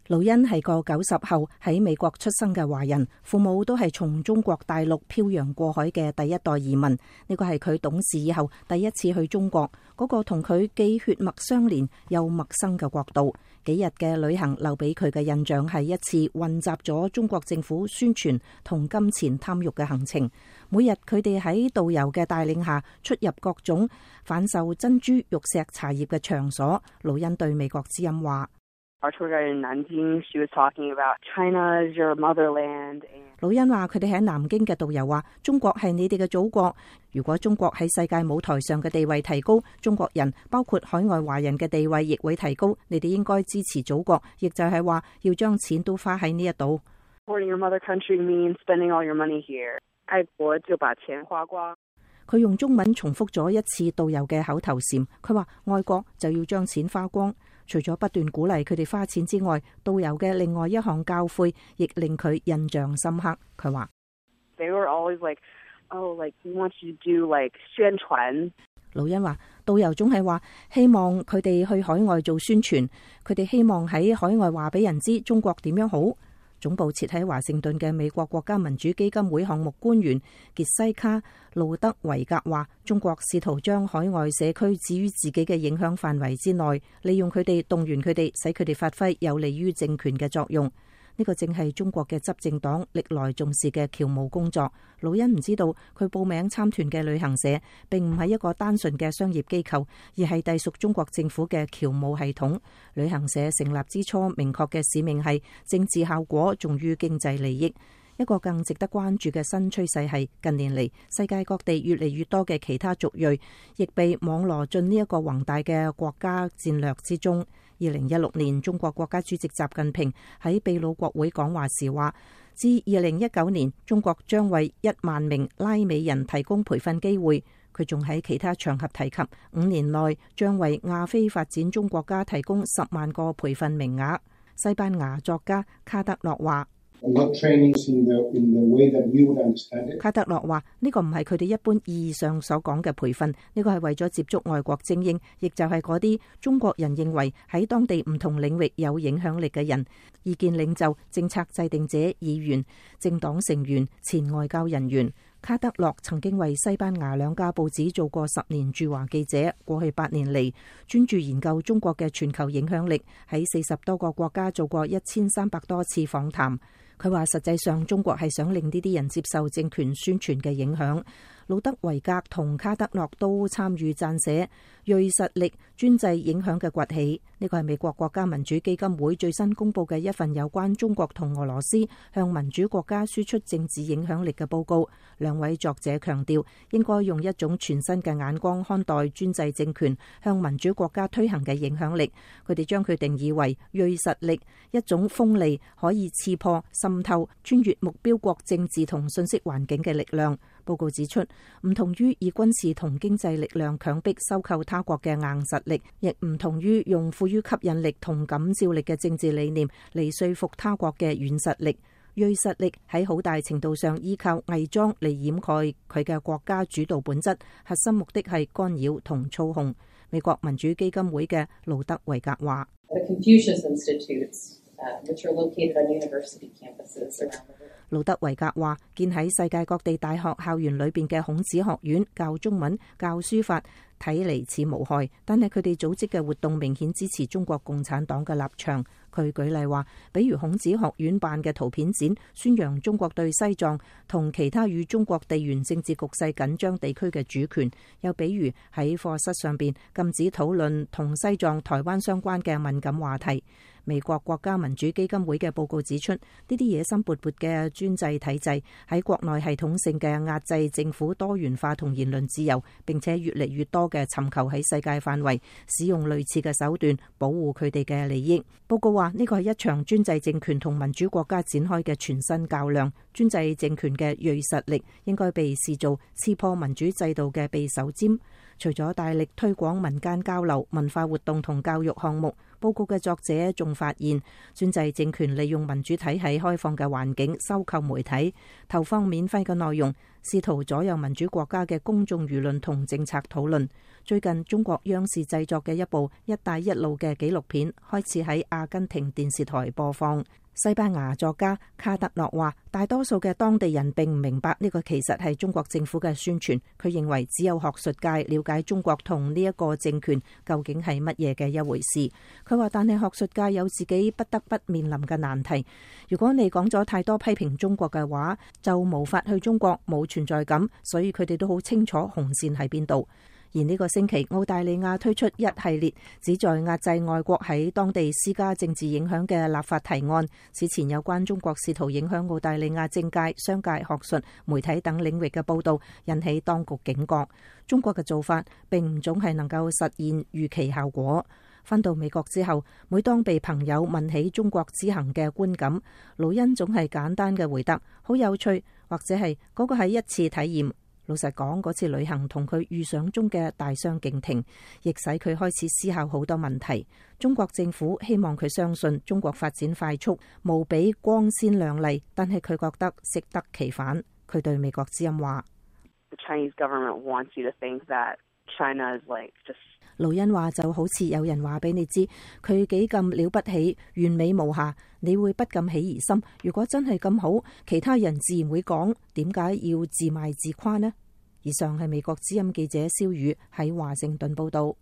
盧恩係個90後喺美國出生嘅華人，父母都係從中國大陸漂洋過海嘅第一代移民。呢個係佢懂事以後第一次去中國，嗰個同佢既血脈相連又陌生嘅國度。幾日嘅旅行留俾佢嘅印象係一次混雜咗中國政府宣傳同金錢貪欲嘅行程。每日佢哋喺導遊嘅帶領下出入各種販售珍珠、玉石、茶葉嘅場所。盧恩對美國之音話 ：Our tour guide in Nanjing, she was talking about China is your motherland. 盧恩話：佢哋喺南京嘅導遊話，中國係你哋嘅祖國。如果中國喺世界舞台上嘅地位提高，中國人包括海外華人嘅地位亦會提高。你哋應該支持祖國，亦就係話要將錢都花喺呢一度。 Supporting your mother country means spending all your money here. 愛國就把錢花光。 佢用中文重複咗一次導遊嘅口頭禪，佢話愛國就要將錢花光。除咗不斷鼓勵佢哋花錢之外，導遊嘅另外一項教誨亦令佢印象深刻。佢話 ：They were always like, oh, like we want you to do like 宣傳。 盧恩話，導遊總係話希望佢哋去海外做宣傳，佢哋希望喺海外話俾人知中國點樣好。總部設喺華盛頓嘅美國國家民主基金會項目官員傑西卡·路德維格話：中國試圖將海外社區置於自己嘅影響範圍之內，利用佢哋，動員佢哋，使佢哋發揮有利於政權嘅作用。呢個正係中國嘅執政黨歷來重視嘅僑務工作。盧恩唔知道佢報名參團嘅旅行社並唔係一個單純嘅商業機構，而係隸屬中國政府嘅僑務系統。旅行社成立之初明確嘅使命係政治效果重於經濟利益。一個更值得關注嘅新趨勢係近年嚟世界各地越嚟越多嘅其他族裔亦被網羅進呢一個宏大嘅國家戰略之中。2016年，中國國家主席習近平喺秘魯國會講話時話，至2019年，中國將為1萬名拉美人提供培訓機會。佢仲喺其他場合提及，5年內將為亞非發展中國家提供10萬個培訓名額。西班牙作家卡德洛話：卡德洛話呢個唔係佢哋一般意義上所講嘅培訓，呢個係為咗接觸外國精英，亦就係嗰啲中國人認為喺當地唔同領域有影響力嘅人，意見領袖、政策制定者、議員、政黨成員、前外交人員。卡德洛曾經為西班牙2家報紙做過10年駐華記者，過去8年嚟專注研究中國嘅全球影響力，喺40多個國家做過1300多次訪談。佢話實際上中國係想令呢啲人接受政權宣傳嘅影響。魯德維格同卡德洛都參與撰寫銳實力專制影響嘅崛起。呢個係美國國家民主基金會最新公布嘅一份有關中國同俄羅斯向民主國家輸出政治影響力嘅報告。兩位作者強調，應該用一種全新嘅眼光看待專制政權向民主國家推行嘅影響力。佢哋將佢定義為銳實力，一種鋒利可以刺破、滲透、穿越目標國政治同信息環境嘅力量。報告指出，唔同於以軍事同經濟力量強迫收購他國嘅硬實力，亦唔同於用富於吸引力同感召力嘅政治理念嚟說服他國嘅軟實力。銳實力喺好大程度上依靠偽裝嚟掩蓋佢嘅國家主導本質，核心目的係干擾同操控。美國民主基金會嘅路德維格話：路德維格話，建喺世界各地大學校園裏邊嘅孔子學院教中文、教書法，睇嚟似無害，但係佢哋組織嘅活動明顯支持中國共產黨嘅立場。佢舉例話，比如孔子學院辦嘅圖片展，宣揚中國對西藏同其他與中國地緣政治局勢緊張地區嘅主權；又比如喺課室上邊禁止討論同西藏、台灣相關嘅敏感話題。美國國家民主基金會嘅報告指出，呢啲野心勃勃嘅專制體制喺國內系統性嘅壓制政府多元化同言論自由，並且越嚟越多嘅尋求喺世界範圍使用類似嘅手段保護佢哋嘅利益。報告話，呢個係一場專制政權同民主國家展開嘅全新較量。專制政權嘅銳實力應該被視作刺破民主制度嘅匕首尖。除咗大力推廣民間交流、文化活動同教育項目，報告嘅作者仲發現，專制政權利用民主體系開放嘅環境收購媒體，投放免費嘅內容， 試圖左右民主國家嘅公眾輿論同政策討論。最近中國央視製作嘅一部「一帶一路」嘅紀錄片開始喺阿根廷電視台播放。西班牙作家卡特諾話，大多數嘅當地人並唔明白呢個其實係中國政府嘅宣傳。佢認為只有學術界了解中國同呢一個政權究竟係乜嘢嘅一回事。佢話，但係學術界有自己不得不面臨嘅難題。如果你講咗太多批評中國嘅話，就無法去中國，冇存在感，所以佢哋都好清楚紅線喺邊度。而呢個星期，澳大利亞推出一系列旨在壓制外國喺當地施加政治影響嘅立法提案。此前有關中國試圖影響澳大利亞政界、商界、學術、媒體等領域嘅報導，引起當局警覺。中國嘅做法並唔總係能夠實現預期效果。返到美國之後，每當被朋友問起中國之行嘅觀感，盧恩總係簡單嘅回答：好有趣，或者係嗰個係一次體驗。老實講，嗰次旅行同佢預想中嘅大相徑庭，亦使佢開始思考好多問題。中國政府希望佢相信中國發展快速，無比光鮮亮麗，但係佢覺得適得其反。佢對美國之音話：盧恩話就好似有人話俾你知佢幾咁了不起、完美無瑕，你會不禁起疑心。如果真係咁好，其他人自然會講，點解要自賣自誇呢？以上係美國之音記者蕭宇喺華盛頓報道。